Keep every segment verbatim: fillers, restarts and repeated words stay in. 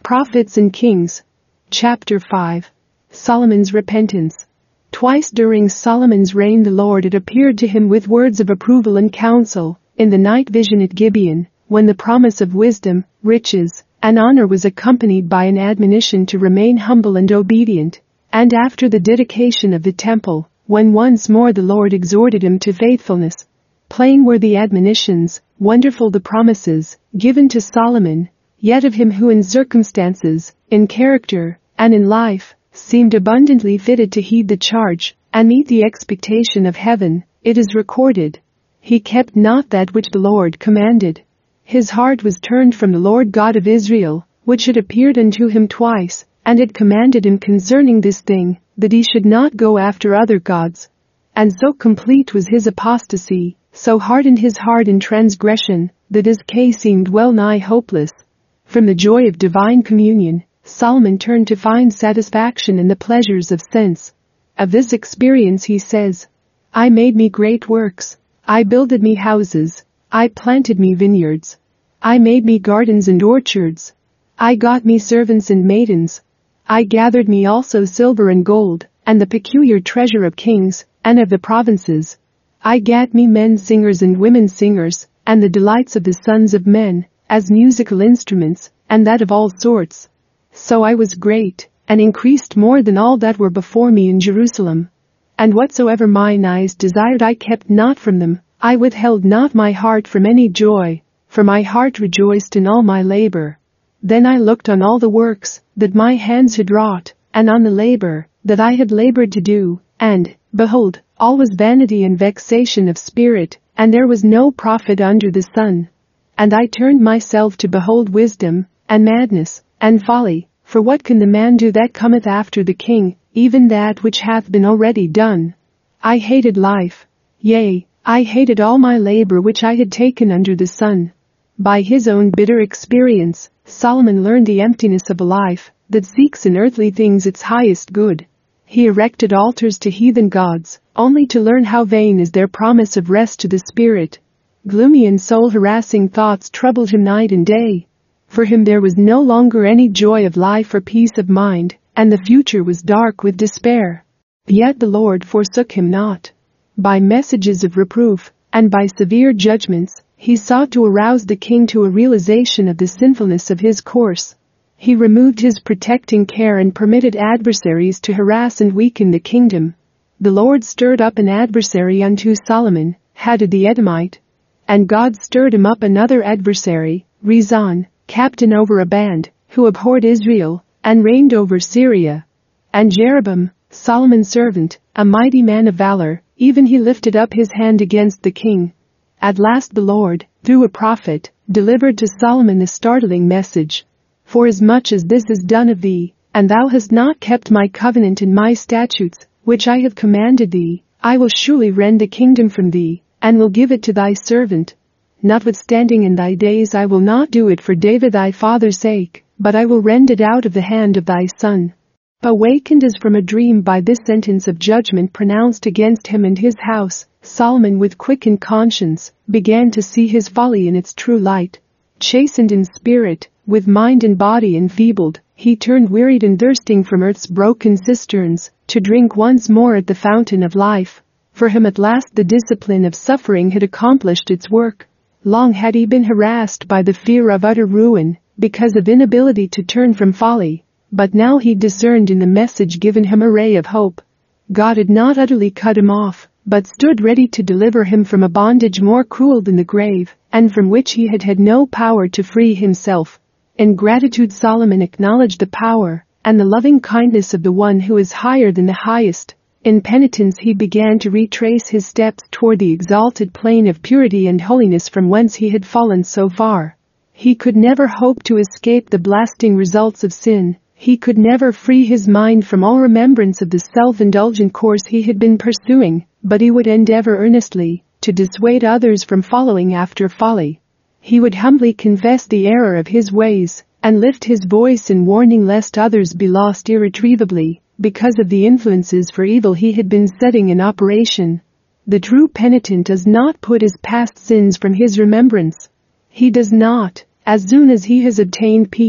Prophets and Kings. Chapter five. Solomon's Repentance. Twice during Solomon's reign the Lord had appeared to him with words of approval and counsel, in the night vision at Gibeon, when the promise of wisdom, riches, and honor was accompanied by an admonition to remain humble and obedient, and after the dedication of the temple, when once more the Lord exhorted him to faithfulness. Plain were the admonitions, wonderful the promises, given to Solomon, yet of him who in circumstances, in character, and in life, seemed abundantly fitted to heed the charge, and meet the expectation of heaven, it is recorded, "He kept not that which the Lord commanded. His heart was turned from the Lord God of Israel, which had appeared unto him twice, and had commanded him concerning this thing, that he should not go after other gods. And so complete was his apostasy, so hardened his heart in transgression, that his case seemed well nigh hopeless." From the joy of divine communion, Solomon turned to find satisfaction in the pleasures of sense. Of this experience he says, "I made me great works, I builded me houses, I planted me vineyards, I made me gardens and orchards, I got me servants and maidens, I gathered me also silver and gold, and the peculiar treasure of kings, and of the provinces. I gat me men singers and women singers, and the delights of the sons of men, as musical instruments, and that of all sorts. So I was great, and increased more than all that were before me in Jerusalem. And whatsoever mine eyes desired I kept not from them, I withheld not my heart from any joy, for my heart rejoiced in all my labor. Then I looked on all the works that my hands had wrought, and on the labor that I had labored to do, and, behold, all was vanity and vexation of spirit, and there was no profit under the sun. And I turned myself to behold wisdom, and madness, and folly, for what can the man do that cometh after the king, even that which hath been already done? I hated life, yea, I hated all my labor which I had taken under the sun." By his own bitter experience, Solomon learned the emptiness of a life that seeks in earthly things its highest good. He erected altars to heathen gods, only to learn how vain is their promise of rest to the spirit. Gloomy and soul-harassing thoughts troubled him night and day. For him there was no longer any joy of life or peace of mind, and the future was dark with despair. Yet the Lord forsook him not. By messages of reproof, and by severe judgments, he sought to arouse the king to a realization of the sinfulness of his course. He removed his protecting care and permitted adversaries to harass and weaken the kingdom. The Lord stirred up an adversary unto Solomon, Hadad the Edomite. And God stirred him up another adversary, Rezon, captain over a band, who abhorred Israel, and reigned over Syria. And Jeroboam, Solomon's servant, a mighty man of valor, even he lifted up his hand against the king. At last the Lord, through a prophet, delivered to Solomon the startling message. "Forasmuch as this is done of thee, and thou hast not kept my covenant and my statutes, which I have commanded thee, I will surely rend the kingdom from thee, and will give it to thy servant. Notwithstanding in thy days I will not do it for David thy father's sake, but I will rend it out of the hand of thy son." Awakened as from a dream by this sentence of judgment pronounced against him and his house, Solomon with quickened conscience, began to see his folly in its true light. Chastened in spirit, with mind and body enfeebled, he turned wearied and thirsting from earth's broken cisterns, to drink once more at the fountain of life. For him at last the discipline of suffering had accomplished its work. Long had he been harassed by the fear of utter ruin, because of inability to turn from folly, but now he discerned in the message given him a ray of hope. God had not utterly cut him off, but stood ready to deliver him from a bondage more cruel than the grave, and from which he had had no power to free himself. In gratitude Solomon acknowledged the power and the loving kindness of the one who is higher than the highest. In penitence he began to retrace his steps toward the exalted plane of purity and holiness from whence he had fallen so far. He could never hope to escape the blasting results of sin. He could never free his mind from all remembrance of the self-indulgent course he had been pursuing, but he would endeavor earnestly to dissuade others from following after folly. He would humbly confess the error of his ways, and lift his voice in warning lest others be lost irretrievably, because of the influences for evil he had been setting in operation. The true penitent does not put his past sins from his remembrance. He does not, as soon as he has obtained peace,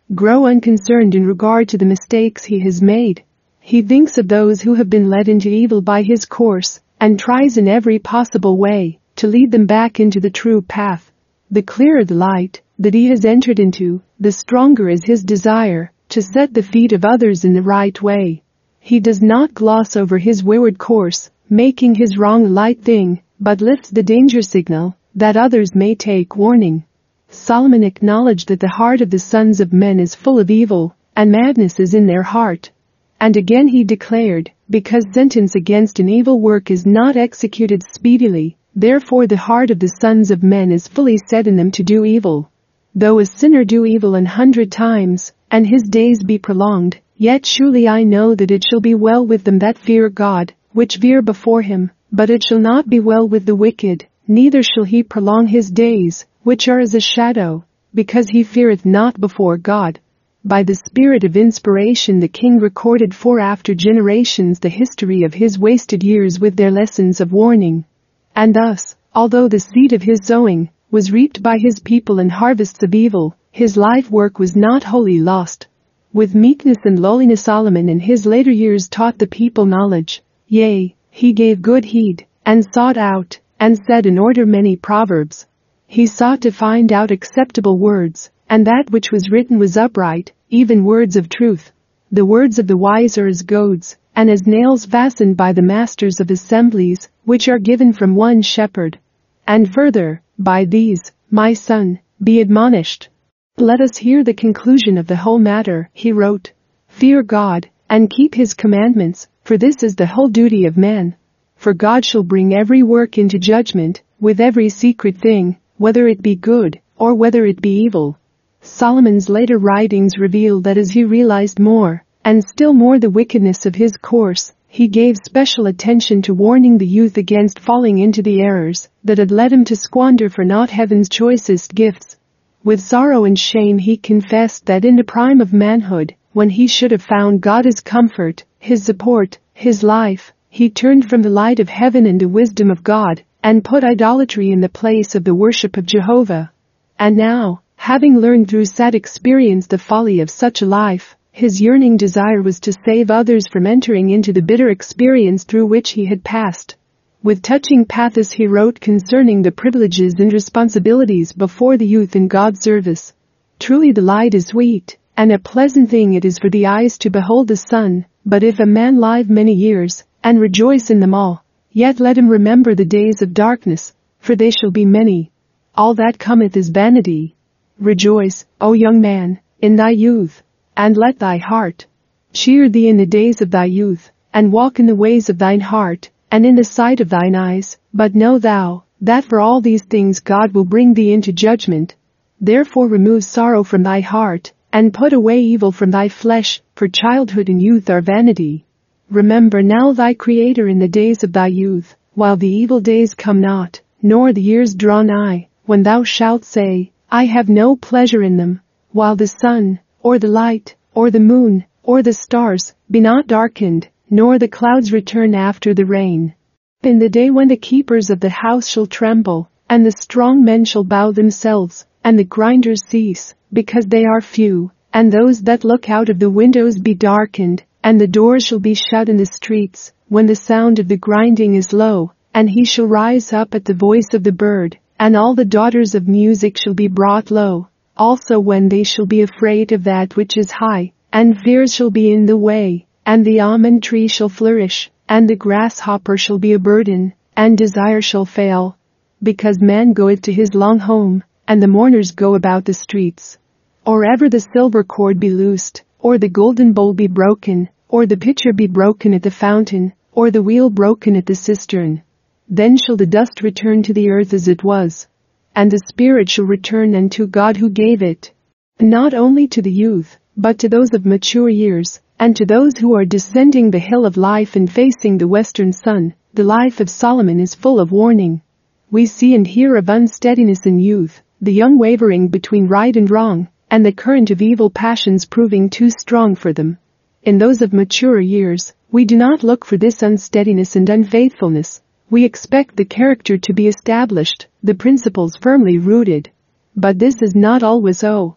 grow unconcerned in regard to the mistakes he has made. He thinks of those who have been led into evil by his course and tries in every possible way to lead them back into the true path. The clearer the light that he has entered into, the stronger is his desire to set the feet of others in the right way. He does not gloss over his wayward course, making his wrong a light thing, but lifts the danger signal that others may take warning. Solomon acknowledged that the heart of the sons of men is full of evil, and madness is in their heart. And again he declared, because sentence against an evil work is not executed speedily, therefore the heart of the sons of men is fully set in them to do evil. Though a sinner do evil an hundred times, and his days be prolonged, yet surely I know that it shall be well with them that fear God, which fear before him, but it shall not be well with the wicked, neither shall he prolong his days, which are as a shadow, because he feareth not before God. By the spirit of inspiration the king recorded for after generations the history of his wasted years with their lessons of warning. And thus, although the seed of his sowing was reaped by his people in harvests of evil, his life work was not wholly lost. With meekness and lowliness Solomon in his later years taught the people knowledge, yea, he gave good heed, and sought out, and said in order many proverbs. He sought to find out acceptable words, and that which was written was upright, even words of truth. The words of the wise are as goads, and as nails fastened by the masters of assemblies, which are given from one shepherd. And further, by these, my son, be admonished. Let us hear the conclusion of the whole matter, he wrote. Fear God, and keep his commandments, for this is the whole duty of man. For God shall bring every work into judgment, with every secret thing, whether it be good, or whether it be evil. Solomon's later writings reveal that as he realized more, and still more the wickedness of his course, he gave special attention to warning the youth against falling into the errors that had led him to squander for naught heaven's choicest gifts. With sorrow and shame he confessed that in the prime of manhood, when he should have found God his comfort, his support, his life, he turned from the light of heaven and the wisdom of God, and put idolatry in the place of the worship of Jehovah. And now, having learned through sad experience the folly of such a life, his yearning desire was to save others from entering into the bitter experience through which he had passed. With touching pathos he wrote concerning the privileges and responsibilities before the youth in God's service. Truly the light is sweet, and a pleasant thing it is for the eyes to behold the sun, but if a man live many years, and rejoice in them all, yet let him remember the days of darkness, for they shall be many. All that cometh is vanity. Rejoice, O young man, in thy youth, and let thy heart cheer thee in the days of thy youth, and walk in the ways of thine heart, and in the sight of thine eyes, but know thou, that for all these things God will bring thee into judgment. Therefore remove sorrow from thy heart, and put away evil from thy flesh, for childhood and youth are vanity. Remember now thy Creator in the days of thy youth, while the evil days come not, nor the years draw nigh, when thou shalt say, I have no pleasure in them, while the sun, or the light, or the moon, or the stars, be not darkened, nor the clouds return after the rain. In the day when the keepers of the house shall tremble, and the strong men shall bow themselves, and the grinders cease, because they are few, and those that look out of the windows be darkened, and the doors shall be shut in the streets, when the sound of the grinding is low, and he shall rise up at the voice of the bird, and all the daughters of music shall be brought low, also when they shall be afraid of that which is high, and fears shall be in the way, and the almond tree shall flourish, and the grasshopper shall be a burden, and desire shall fail. Because man goeth to his long home, and the mourners go about the streets. Or ever the silver cord be loosed, or the golden bowl be broken, or the pitcher be broken at the fountain, or the wheel broken at the cistern. Then shall the dust return to the earth as it was, and the spirit shall return unto God who gave it. Not only to the youth, but to those of mature years, and to those who are descending the hill of life and facing the western sun, the life of Solomon is full of warning. We see and hear of unsteadiness in youth, the young wavering between right and wrong, and the current of evil passions proving too strong for them. In those of mature years, we do not look for this unsteadiness and unfaithfulness. We expect the character to be established, the principles firmly rooted. But this is not always so.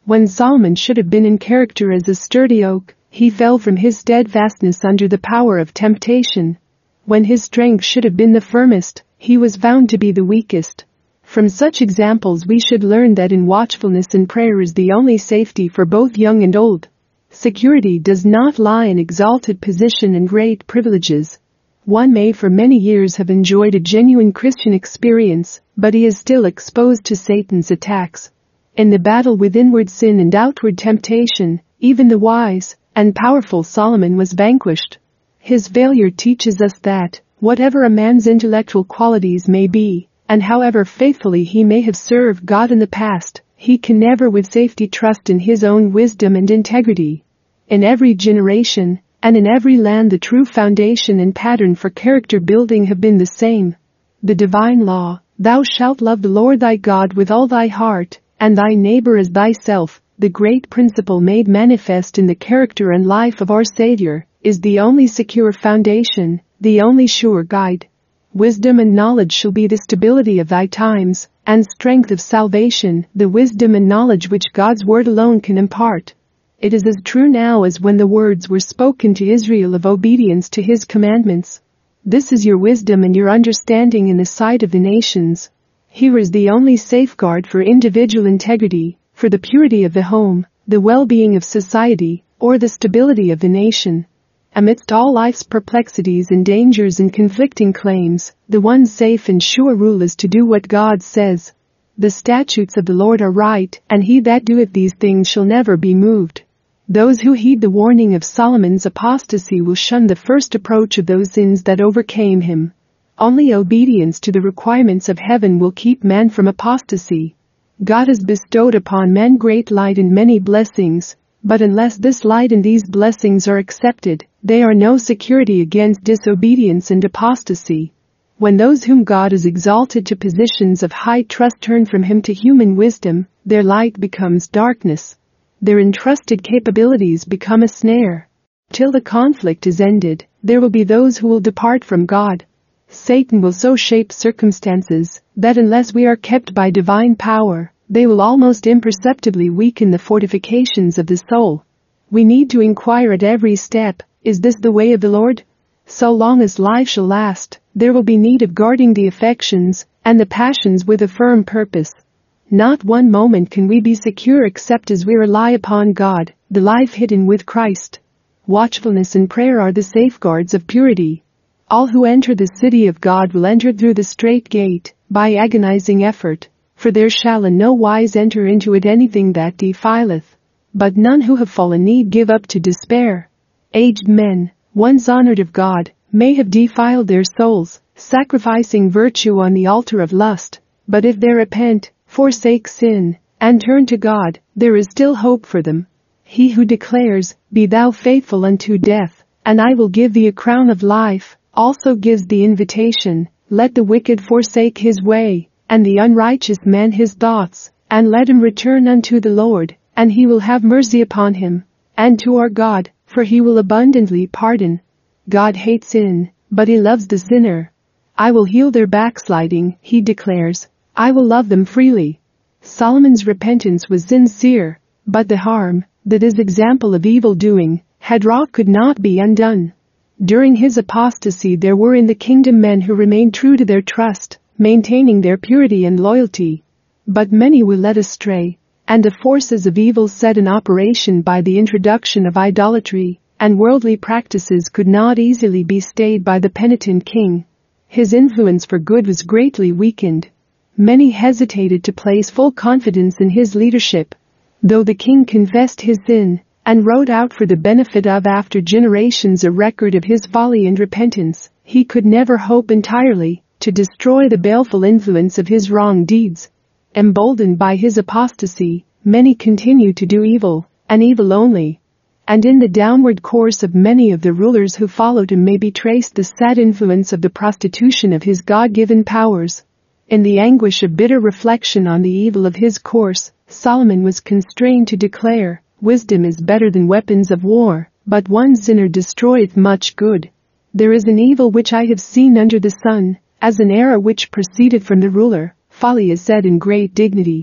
When Solomon should have been in character as a sturdy oak, he fell from his steadfastness under the power of temptation. When his strength should have been the firmest, he was found to be the weakest. From such examples we should learn that in watchfulness and prayer is the only safety for both young and old. Security does not lie in exalted position and great privileges. One may for many years have enjoyed a genuine Christian experience, but he is still exposed to Satan's attacks. In the battle with inward sin and outward temptation, even the wise and powerful Solomon was vanquished. His failure teaches us that, whatever a man's intellectual qualities may be, and however faithfully he may have served God in the past, he can never with safety trust in his own wisdom and integrity. In every generation, and in every land, the true foundation and pattern for character building have been the same. The divine law, "Thou shalt love the Lord thy God with all thy heart, and thy neighbor as thyself," the great principle made manifest in the character and life of our Savior, is the only secure foundation, the only sure guide. Wisdom and knowledge shall be the stability of thy times, and strength of salvation, the wisdom and knowledge which God's word alone can impart. It is as true now as when the words were spoken to Israel of obedience to his commandments. This is your wisdom and your understanding in the sight of the nations. Here is the only safeguard for individual integrity, for the purity of the home, the well-being of society, or the stability of the nation. Amidst all life's perplexities and dangers and conflicting claims, the one safe and sure rule is to do what God says. The statutes of the Lord are right, and he that doeth these things shall never be moved. Those who heed the warning of Solomon's apostasy will shun the first approach of those sins that overcame him. Only obedience to the requirements of heaven will keep man from apostasy. God has bestowed upon men great light and many blessings, but unless this light and these blessings are accepted, they are no security against disobedience and apostasy. When those whom God has exalted to positions of high trust turn from him to human wisdom, their light becomes darkness. Their entrusted capabilities become a snare. Till the conflict is ended, there will be those who will depart from God. Satan will so shape circumstances that unless we are kept by divine power, they will almost imperceptibly weaken the fortifications of the soul. We need to inquire at every step, is this the way of the Lord? So long as life shall last, there will be need of guarding the affections and the passions with a firm purpose. Not one moment can we be secure except as we rely upon God, the life hidden with Christ. Watchfulness and prayer are the safeguards of purity. All who enter the city of God will enter through the strait gate, by agonizing effort, for there shall in no wise enter into it anything that defileth. But none who have fallen need give up to despair. Aged men, once honored of God, may have defiled their souls, sacrificing virtue on the altar of lust, but if they repent, forsake sin, and turn to God, there is still hope for them. He who declares, "Be thou faithful unto death, and I will give thee a crown of life," also gives the invitation, "Let the wicked forsake his way, and the unrighteous man his thoughts, and let him return unto the Lord, and he will have mercy upon him, and to our God, for he will abundantly pardon." God hates sin, but he loves the sinner. "I will heal their backsliding," he declares. "I will love them freely." Solomon's repentance was sincere, but the harm, that is example of evil doing, had wrought could not be undone. During his apostasy there were in the kingdom men who remained true to their trust, maintaining their purity and loyalty. But many were led astray, and the forces of evil set in operation by the introduction of idolatry and worldly practices could not easily be stayed by the penitent king. His influence for good was greatly weakened. Many hesitated to place full confidence in his leadership. Though the king confessed his sin and wrote out for the benefit of after generations a record of his folly and repentance, he could never hope entirely to destroy the baleful influence of his wrong deeds. Emboldened by his apostasy, many continued to do evil, and evil only. And in the downward course of many of the rulers who followed him may be traced the sad influence of the prostitution of his God-given powers. In the anguish of bitter reflection on the evil of his course, Solomon was constrained to declare, "Wisdom is better than weapons of war, but one sinner destroyeth much good." There is an evil which I have seen under the sun, as an error which proceeded from the ruler, folly is said in great dignity.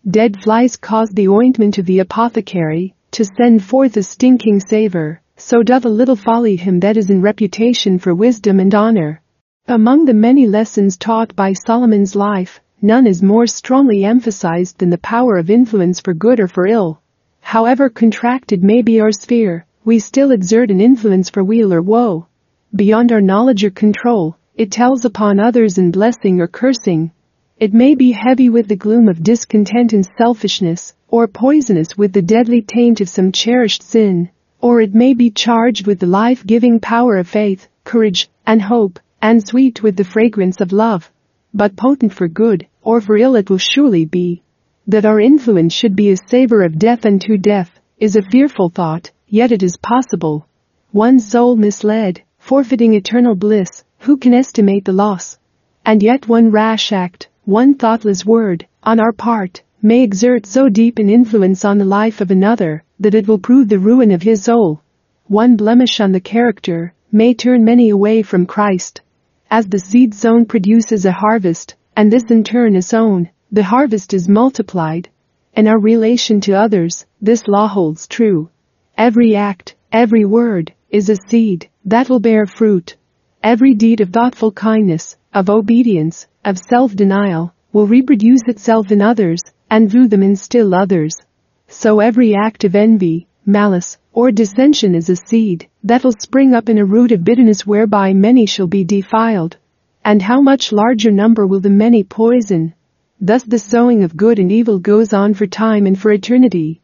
Dead flies cause the ointment of the apothecary to send forth a stinking savor, so doth a little folly him that is in reputation for wisdom and honor. Among the many lessons taught by Solomon's life, none is more strongly emphasized than the power of influence for good or for ill. However contracted may be our sphere, we still exert an influence for weal or woe. Beyond our knowledge or control, it tells upon others in blessing or cursing. It may be heavy with the gloom of discontent and selfishness, or poisonous with the deadly taint of some cherished sin, or it may be charged with the life-giving power of faith, courage, and hope, and sweet with the fragrance of love. But potent for good, or for ill it will surely be. That our influence should be a savor of death unto death, is a fearful thought, yet it is possible. One soul misled, forfeiting eternal bliss, who can estimate the loss? And yet one rash act, one thoughtless word, on our part, may exert so deep an influence on the life of another, that it will prove the ruin of his soul. One blemish on the character, may turn many away from Christ. As the seed sown produces a harvest, and this in turn is sown, the harvest is multiplied. In our relation to others, this law holds true. Every act, every word, is a seed that will bear fruit. Every deed of thoughtful kindness, of obedience, of self-denial, will reproduce itself in others, and through them instill others. So every act of envy, malice, or dissension is a seed that will spring up in a root of bitterness whereby many shall be defiled. And how much larger number will the many poison? Thus the sowing of good and evil goes on for time and for eternity.